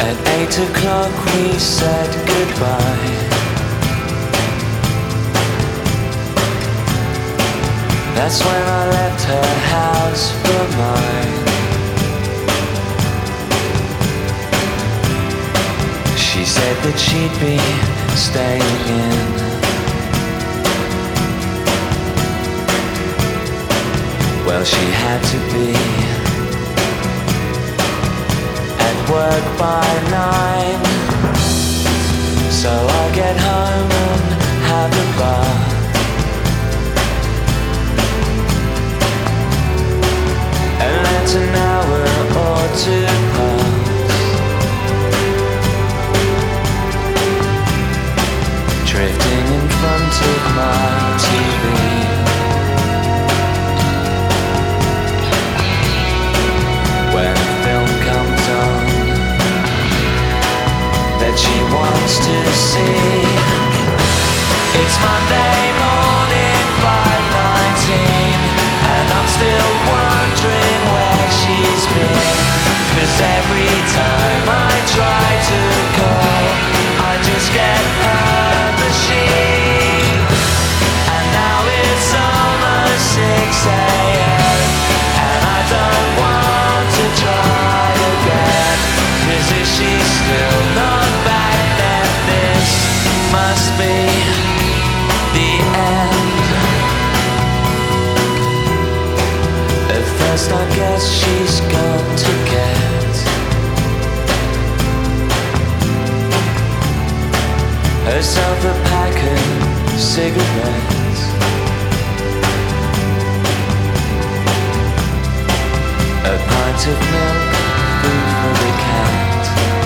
At 8 o'clock we said goodbye. That's when I left her house for mine. She said that she'd be staying in. Well, she had to be at work by 9. So I get home and have a bath. And let an hour or two pass. Drifting in front of my TV. When a film comes on that she wants to see. It's Monday morning, 5:19, and I'm still wondering where she's been. 'Cause every time I try to call, I just get her machine. And now it's almost 6 a.m. and I don't want to try again. 'Cause if she's still not back, then this must be the end. At first I guess she's gone to get herself a pack of cigarettes, a pint of milk, food for the cat.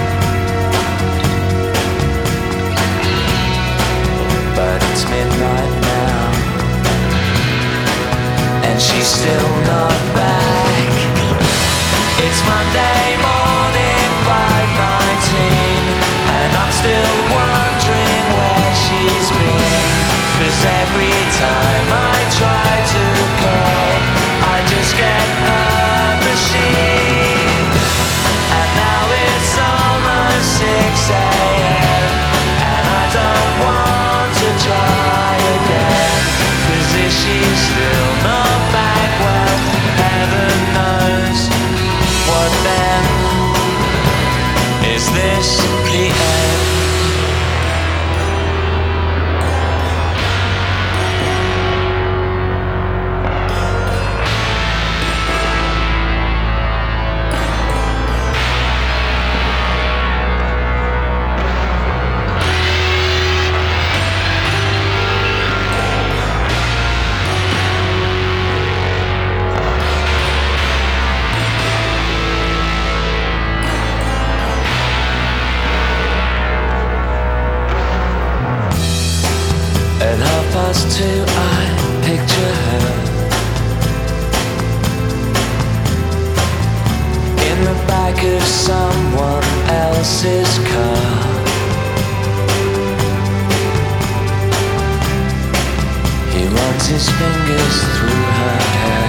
But it's midnight now, and she's still not back. It's Monday morning, 5:19, and I'm still wondering where she's been. 'Cause every time I try to call, I just get her machine. And now it's almost 6 a.m. and I don't want to try again. 'Cause if she's still not back, well, heaven knows what then. Is this the end? At 2:30 I picture her in the back of someone else's car. He runs his fingers through her hair.